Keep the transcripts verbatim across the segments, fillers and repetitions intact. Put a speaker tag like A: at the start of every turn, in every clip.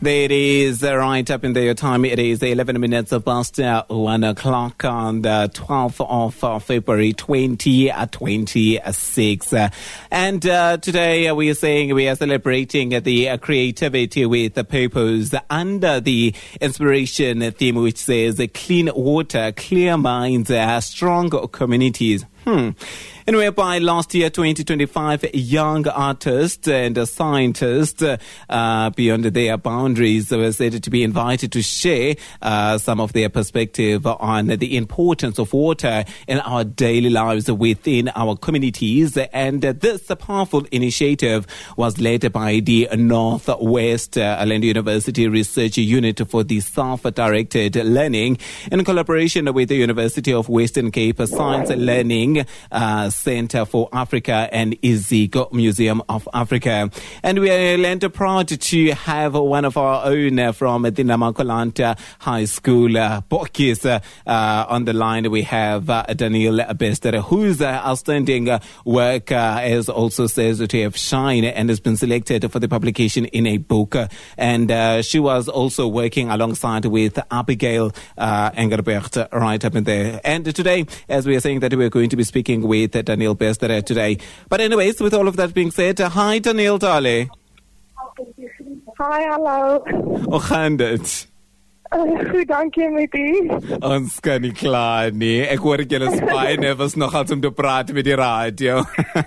A: There it is, uh, right up in there time. It is eleven minutes past uh, one o'clock on the twelfth of uh, February twenty twenty-six. Uh, and uh, today uh, we are saying we are celebrating the uh, creativity with the purpose under the inspiration theme, which says uh, clean water, clear minds, uh, strong communities. Hmm. And whereby last year, twenty twenty-five, young artists and uh, scientists uh, beyond their boundaries were said to be invited to share uh, some of their perspective on the importance of water in our daily lives within our communities. And uh, this uh, powerful initiative was led by the Northwest uh, Orlando University Research Unit for the Self-Directed Learning in collaboration with the University of Western Cape Science Learning uh, Center for Africa and Iziko Museum of Africa. And we are Lento proud to have one of our own uh, from the Namakolanta High School, uh, Bokis, uh, uh, on the line. We have uh, Danielle Bester, whose uh, outstanding uh, work uh, is also says to have shine and has been selected for the publication in a book. Uh, and uh, she was also working alongside with Abigail uh, Engelbert right up in there. And today, as we are saying that we're going to be speaking with uh, Danielle Bester today. But anyways, with all of that being said, uh, hi Danielle darling.
B: Hi, hallo.
A: Hoe gaan dit?
B: Uh, goed, dankie met u.
A: Ons kan nie klaar nie. Ek hoor ek julle is baie nervus nog als om te praat met die radio.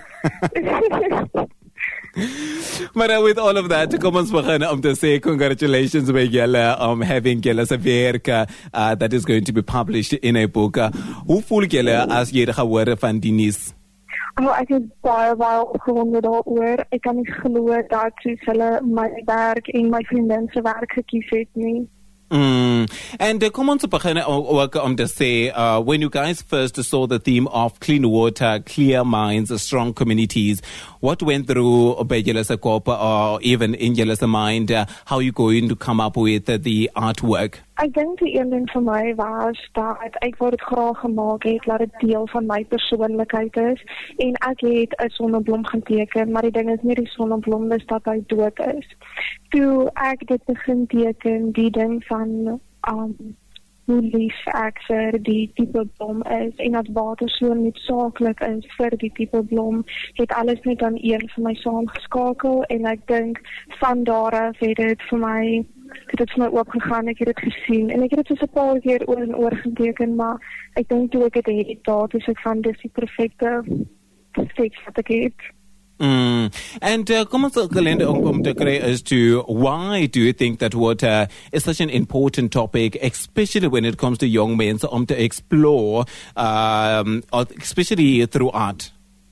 A: But uh, with all of that, kom ons begin om te sê congratulations by julle om having julle se werk uh, that is going to be published in a book. Uh, hoe voel julle as jy gehoor van die nuus?
B: Oh, ek is baie, baie opgewonde daaroor. Ek kan nie glo dat soos hulle my werk en my vriendin se werk gekies het nie.
A: Mm. And uh, kom ons begin ook om te sê, uh, when you guys first saw the theme of clean water, clear minds, strong communities, what went through by julle se kop or even in julle se mind, uh, how you going to come up with uh, the artwork?
B: Ek dink die een ding vir my was dat ek wou dit graag gemaak het, laat dit deel van my persoonlikheid is. En ek het 'n sonneblom geteken, maar die ding is nie die sonneblom is dat hy dood is. Toe ek dit begin teken, die ding van um, hoe lief ek vir die tipe blom is en dat water so noodsaaklik is vir die tipe blom, het alles net aan een vir my saamgeskakel en ek dink van daar af het dit vir my het dit vir my oopgegaan, ek het dit gesien en ek het dit soos 'n paar keer oor en oor geteken, maar ek dink toe ek het het, daar is ek van dis die perfecte teks wat ek het.
A: Mm. And uh, kom ons gelende om te kry as to why do you think that water is such an important topic, especially when it comes to young men, so om to explore, um, especially through art?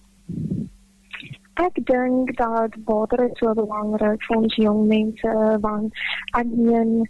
B: Ek dink dat water is so belangrik vir ons jong mense, want ek meen,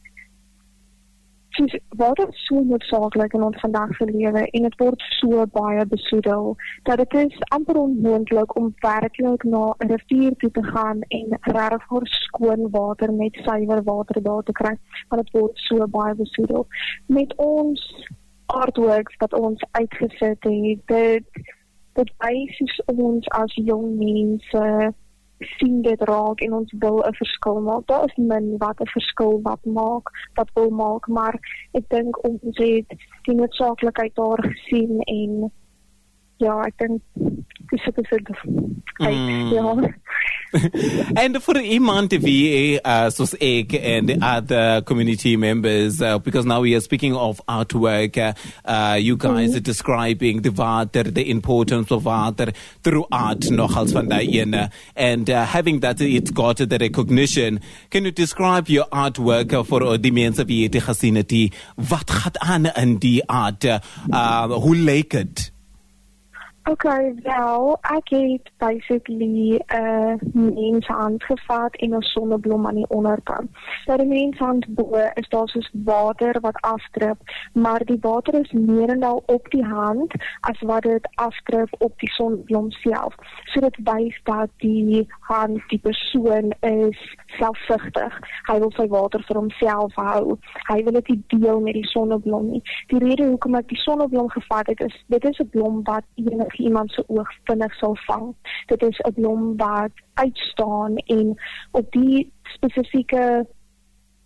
B: soos, water is so noodsaaklik in ons vandag se lewe en het word so baie besoedel, dat het is amper onmoontlik om werklik na 'n rivier toe te gaan en regtig vir skoon water met suiwer water daar te kry, want het word so baie besoedel. Met ons artworks wat ons uitgesit het, dit dit wys ons as jong mense sien dit raak en ons wil 'n verskil maak. Daar is min wat 'n verskil wat maak, wat wil maak, maar ek dink ons het die noodsaaklikheid daar gesien en ja, ek dink dis ek is
A: Mm.
B: ja.
A: And for iemand wie uh, soos ek and the other community members, uh, because now we are speaking of artwork, uh, uh, you guys mm-hmm. are describing the water, the importance of water through art, nogals van daai ene, and uh, having that it's got the recognition. Can you describe your artwork uh, for uh, die mense wie dit gesien het? Wat gaan aan in die art? Uh, hoe lyk dit?
B: Okay, wel, ek het basically 'n uh, menshand gevat en 'n sonneblom aan die onderkant. Nou die menshand bo is daar soos water wat afdrup, maar die water is meerendaal op die hand as wat dit afdrup op die sonneblom self. So dit wys dat die hand, die persoon is selfsugtig. Hy wil sy water vir homself hou. Hy wil dit nie deel met die sonneblom nie. Die rede hoekom ek die sonneblom gevat het is, dit is 'n blom wat enige iemand se oog vinnig sal vang. Dit is 'n blom wat uitstaan en op die spesifieke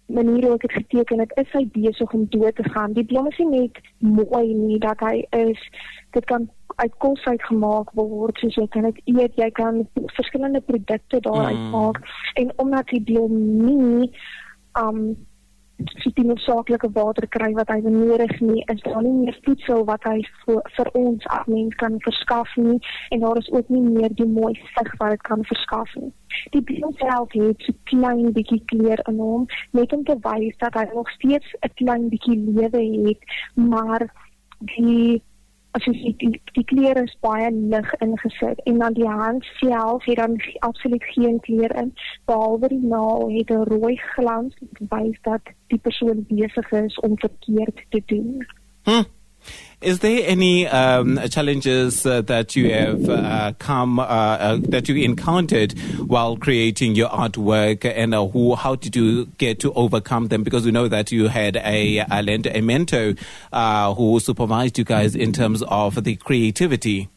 B: manier hoe ek het geteken het, is hy besig om dood te gaan. Die blom is nie net mooi nie, dat hy is, dit kan uit kos uitgemaak word, soos jy kan het eet, jy kan verskillende produkte daaruit
A: Mm.
B: maak, en omdat die blom nie, um, soos die noodsaaklike water kry wat hy benodig nie, is daar nie meer voedsel wat hy vir, vir ons as mens kan verskaf nie, en daar is ook nie meer die mooi sig wat het kan verskaf nie. Die bloem self het so klein bietjie kleur in hom, net om te wys dat hy nog steeds 'n klein bietjie lewe het, maar die as jy sien, die, die kleur is baie lig ingesit, en dan die hand self het dan absoluut geen kleur in, behalwe die naal het 'n rooi glans, wat wys dat die persoon besig is om verkeerd te doen.
A: Hmm. Is there any um, challenges uh, that you have uh, come, uh, uh, that you encountered while creating your artwork, and uh, who, how did you get to overcome them? Because we know that you had a, a, a mentor uh, who supervised you guys in terms of the creativity.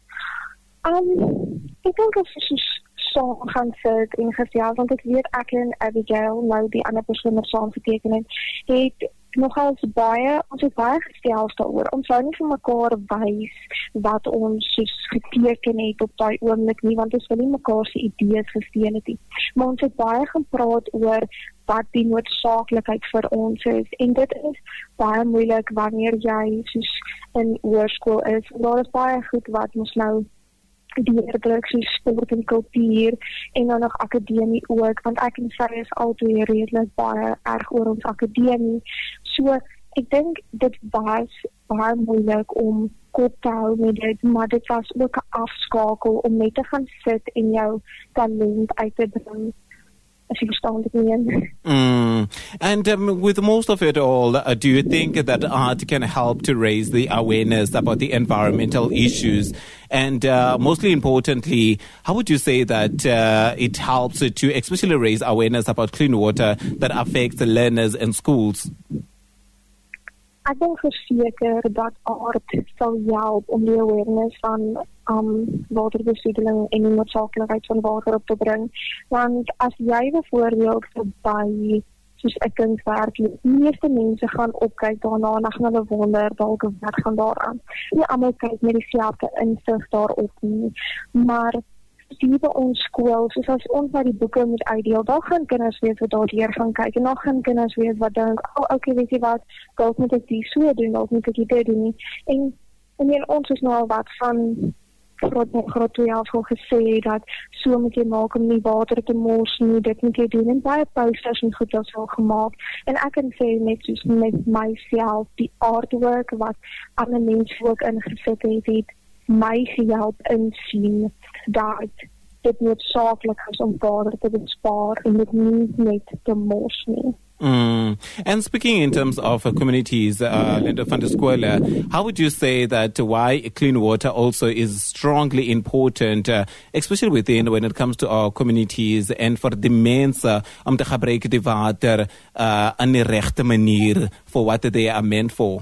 B: Um, ek dink as jy saam gaan sit en gesels, want ek weet ek en Abigail, nou die ander persoon wat saam geteken het, het nogals baie, ons het baie gestels daaroor. Ons wou nie vir mekaar wys wat ons soos geteken het op daai oomblik nie, want ons wil nie mekaar se idees gesteel het nie. Maar ons het baie gepraat oor wat die noodsaaklikheid vir ons is, en dit is baie moeilik wanneer jy soos in hoërskool is. Daar is baie goed wat ons nou deurdruk, soos sport en kultuur, en dan nog akademie ook, want ek en sy is altyd redelik baie erg oor ons akademie. So, ek dink dit was baie moeilik om kop te hou met dit, maar dit was ook 'n afskakel om net te gaan sit en jou talent uit te bring. As you understand what I mean.
A: Mm. And um, with most of it all, uh, do you think that art can help to raise the awareness about the environmental issues? And uh, mostly importantly, how would you say that uh, it helps to especially raise awareness about clean water that affects the learners in schools?
B: Ek dink verseker dat art sal help om die awareness van um, waterbesoedeling en die noodsaaklikheid van water op te bring. Want as jy bijvoorbeeld verby soos 'n kunswerk, die meeste mense gaan opkyk daarna en dan gaan hulle wonder dalk wat gaan daaraan. Nie almal kyk met dieselfde insig daarop nie, maar die by ons skool, soos as ons nou die boeke moet uitdeel, daar gaan kinders wees wat daardeur gaan kyk, en dan gaan kinders wees wat dink, oh, okay, weet jy wat, dalk moet ek die so doen, dalk moet ek dit doen nie. En, en, en ons is nou al wat van groot groot twee af al gesê, dat so moet jy maak om nie water te mors nie, dit moet jy doen, en baie posters en goed is al gemaak, en ek kan sê net soos met myself, die artwork wat ander mense ook ingesit het, het my gehelp insien dat dit noodsaaklik is om water te bespaar en dit nie net te mors nie.
A: Mm. And speaking in terms of uh, communities, uh, Linda van der Squale, how would you say that why clean water also is strongly important, uh, especially within when it comes to our communities, and for the mense om te gebruik die water uh, in die regte manier for what they are meant for?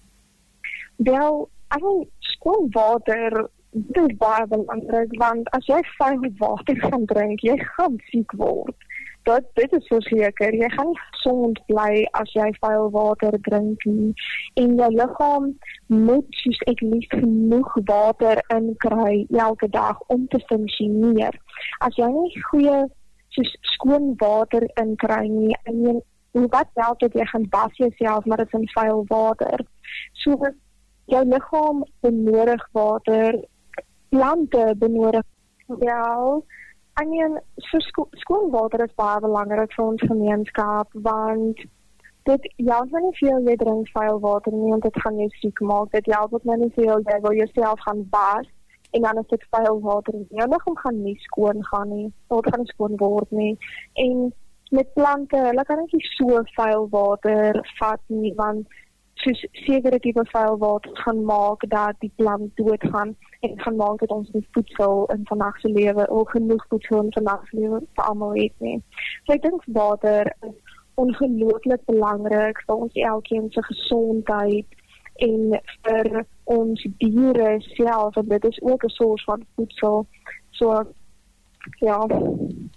B: Wel, ek dink skoon water, dit is baie belangrik, want as jy vuil water gaan drink, jy gaan siek word. Dat, dit is verseker, jy gaan nie gesond bly as jy vuil water drink nie. En jou liggaam moet soos ek lief genoeg water inkry elke dag om te funksioneer. As jy nie goeie soos skoon water inkry nie, en jy, wat help dit, jy gaan was jouself, maar dit is in vuil water. So, jou liggaam benodig water, plante benodig wel. I mean, so sko skoon water is baie belangrik vir ons gemeenskap, want dit help my nie veel jy drink vuil water nie, want dit gaan jou siek maak. Dit help ook my nie veel jy wil jouself gaan was, en dan is dit vuil water. Jou liggaam gaan nie skoon gaan nie, dit gaan nie skoon word nie. En met plante, hulle kan nie so vuil water vat nie, want soos sekere tipe vuil water gaan maak dat die plant doodgaan, en gaan maak dat ons nie voedsel in vandag se lewe, of genoeg voedsel in vandag se lewe vir almal het nie. So ek dink water is ongelooflik belangrik vir ons elkeen se gesondheid en vir ons diere self, en dit is ook 'n soort van voedsel. So ja.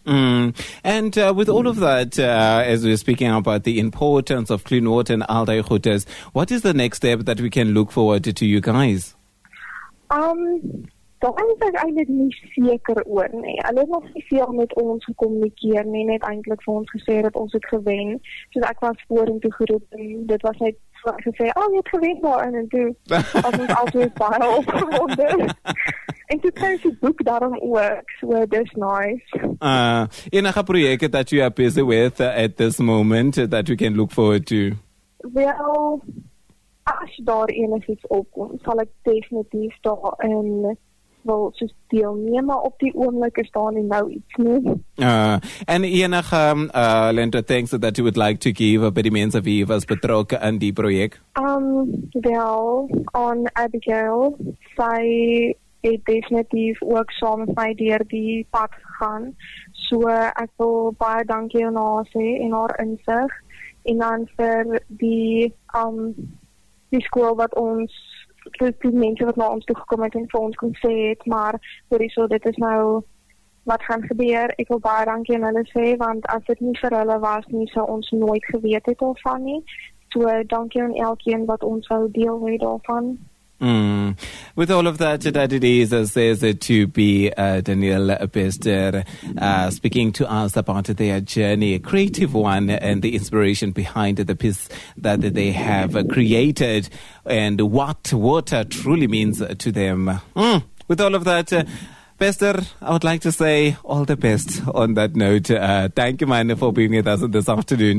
A: Mm. And uh, with all of that, uh, as we're speaking about the importance of clean water and Aldaighoeders, what is the next step that we can look forward to, to you guys?
B: Um, daar is ek eintlik nie seker oor nie. Hulle het nog nie veel met ons gekommunikeer nie, net eintlik vir ons gesê dat ons het gewen. So ek was vorentoe geroep en dit was net gesê, "Oh, jy het gewen daarin," en toe was ons altyd baie opgewonde. En toe kry sy boek daarom ook, so dis nice.
A: Uh, enige projecte that you are busy with uh, at this moment uh, that we can look forward to?
B: Wel, as daar enigiets opkom, sal ek definitief daarin wil soos deelneem, maar op die oomblik is daar nie nou iets nie.
A: Uh, en enige um, uh, Lento, thanks that you would like to give by die mense wie was betrokke in die projek?
B: Um, wel, aan Abigail, sy het definitief ook saam met my deur die pad gegaan. So ek wil baie dankie aan haar sê en haar insig. En dan vir die um die skool wat ons vir die mense wat na ons toe gekom het en vir ons kon sê het, maar hoorie so, dit is nou wat gaan gebeur. Ek wil baie dankie aan hulle sê, want as dit nie vir hulle was nie, sou ons nooit geweet het daarvan nie. So dankie aan elkeen wat ons wou deel hê daarvan.
A: Mm. With all of that, that it is, uh, says uh, to be uh, Danielle Bester uh, speaking to us about their journey, a creative one, and the inspiration behind the piece that they have uh, created and what water truly means to them. Mm. With all of that, uh, Bester, I would like to say all the best on that note. Uh, thank you, man, for being with us this afternoon.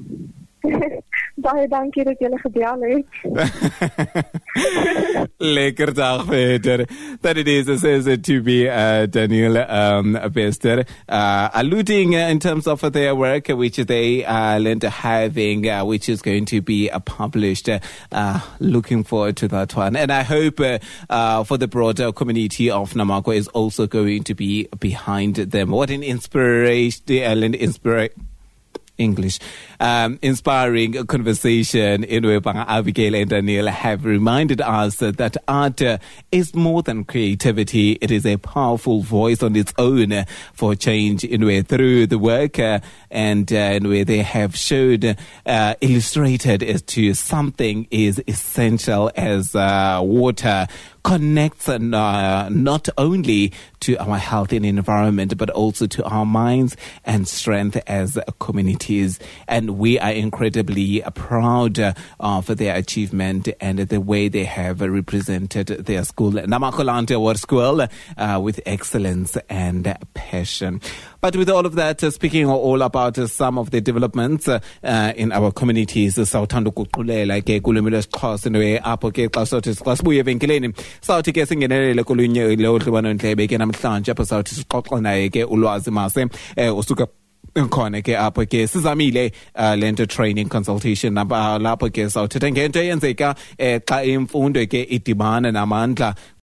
B: Baie dankie dat julle gebel het.
A: Lekker dag verder. That it is, it says uh, to be uh, Danielle um, Bester, uh, alluding uh, in terms of uh, their work, uh, which they uh, learned having, uh, which is going to be uh, published. Uh, looking forward to that one. And I hope uh, uh, for the broader community of Namaqua is also going to be behind them. What an inspiration, uh, inspiration. English. Um, inspiring conversation in which Abigail and Danielle have reminded us that art uh, is more than creativity. It is a powerful voice on its own uh, for change in where through the work uh, and uh, in where they have showed, uh, illustrated as to something is essential as uh, water connects uh, not only to our health and environment, but also to our minds and strength as communities. And we are incredibly proud uh, of their achievement and the way they have represented their school, Namakolante War School, uh, with excellence and passion. But with all of that, uh, speaking all about uh, some of the developments uh, uh, in our communities, sawuthanda ukuqulela ke kulwimi lwesiXhosa noe apho ke xa sothi sibuye evenkileni sawuthi ke singenelele kolunye lo hlubano ndlebe ke namhlanje apho sawuthi sixoxe naye ke uLwazi Mase eh usuka khona ke apho ke sizamile uh, lento training consultation lapho ke sawuthetha ngento eyenzeka eh xa imfundo ke idibana namandla